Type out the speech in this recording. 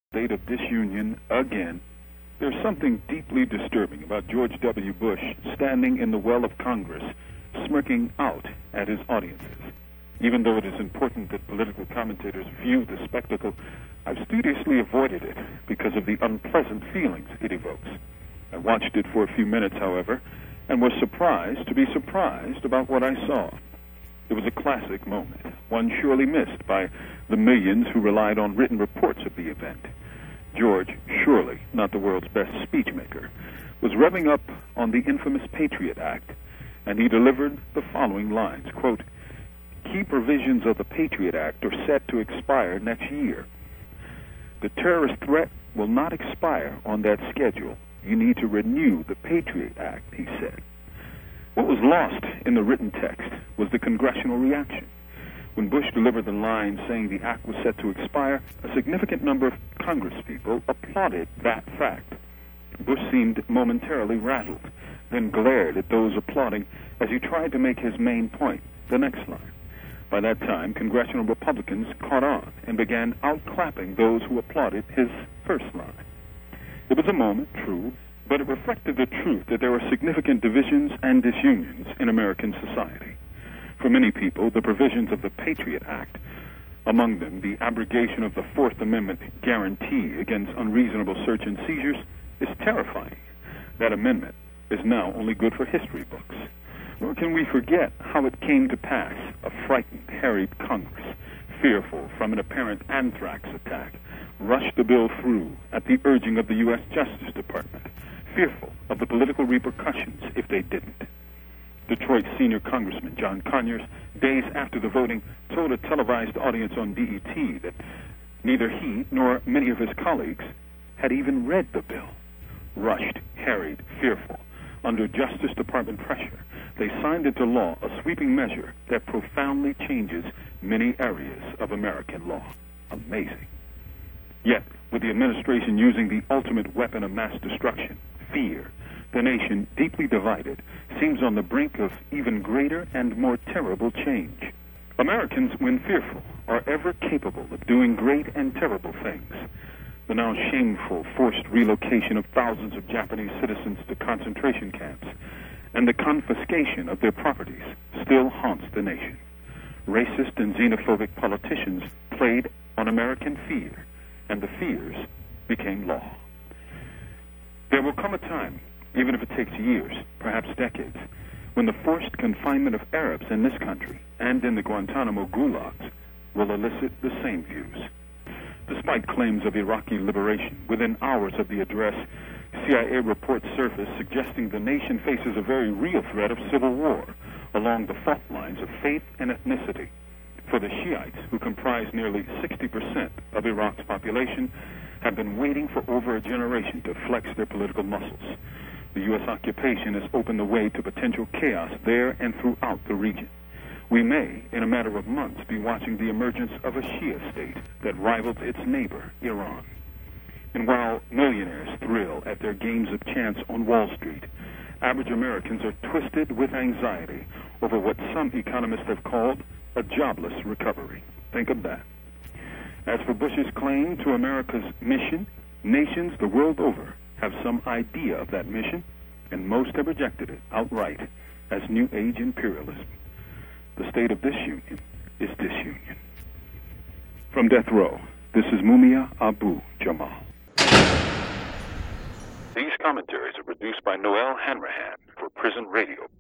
State of disunion again. There's something deeply disturbing about George W. Bush standing in the well of Congress, smirking out at his audiences. Even though it is important that political commentators view the spectacle, I've studiously avoided it because of the unpleasant feelings it evokes. I watched it for a few minutes, however, and was surprised to be surprised about what I saw. It was a classic moment, one surely missed by the millions who relied on written reports of the event. George, surely not the world's best speechmaker, was revving up on the infamous Patriot Act, and he delivered the following lines, quote, "Key provisions of the Patriot Act are set to expire next year. The terrorist threat will not expire on that schedule. You need to renew the Patriot Act," he said. What was lost in the written text was the congressional reaction. When Bush delivered the line saying the act was set to expire, a significant number of congresspeople applauded that fact. Bush seemed momentarily rattled, then glared at those applauding as he tried to make his main point, the next line. By that time, congressional Republicans caught on and began outclapping those who applauded his first line. It was a moment, true, but it reflected the truth that there are significant divisions and disunions in American society. For many people, the provisions of the Patriot Act, among them the abrogation of the Fourth Amendment guarantee against unreasonable search and seizures, is terrifying. That amendment is now only good for history books. Nor can we forget how it came to pass. A frightened, harried Congress, fearful from an apparent anthrax attack, rushed the bill through at the urging of the U.S. Justice Department, fearful of the political repercussions if they didn't. Detroit senior Congressman John Conyers, days after the voting, told a televised audience on BET that neither he nor many of his colleagues had even read the bill. Rushed, harried, fearful, under Justice Department pressure, they signed into law a sweeping measure that profoundly changes many areas of American law. Amazing. Yet, with the administration using the ultimate weapon of mass destruction, fear, the nation, deeply divided, seems on the brink of even greater and more terrible change. Americans, when fearful, are ever capable of doing great and terrible things. The now shameful forced relocation of thousands of Japanese citizens to concentration camps and the confiscation of their properties still haunts the nation. Racist and xenophobic politicians played on American fear, and the fears became law. There will come a time, even if it takes years, perhaps decades, when the forced confinement of Arabs in this country and in the Guantanamo gulags will elicit the same views. Despite claims of Iraqi liberation, within hours of the address, CIA reports surfaced suggesting the nation faces a very real threat of civil war along the fault lines of faith and ethnicity. For the Shiites, who comprise nearly 60% of Iraq's population, have been waiting for over a generation to flex their political muscles. The U.S. occupation has opened the way to potential chaos there and throughout the region. We may, in a matter of months, be watching the emergence of a Shia state that rivals its neighbor, Iran. And while millionaires thrill at their games of chance on Wall Street, average Americans are twisted with anxiety over what some economists have called a jobless recovery. Think of that. As for Bush's claim to America's mission, nations the world over have some idea of that mission, and most have rejected it outright as New Age imperialism. The state of disunion is disunion. From death row, this is Mumia Abu Jamal. These commentaries are produced by Noel Hanrahan for Prison Radio.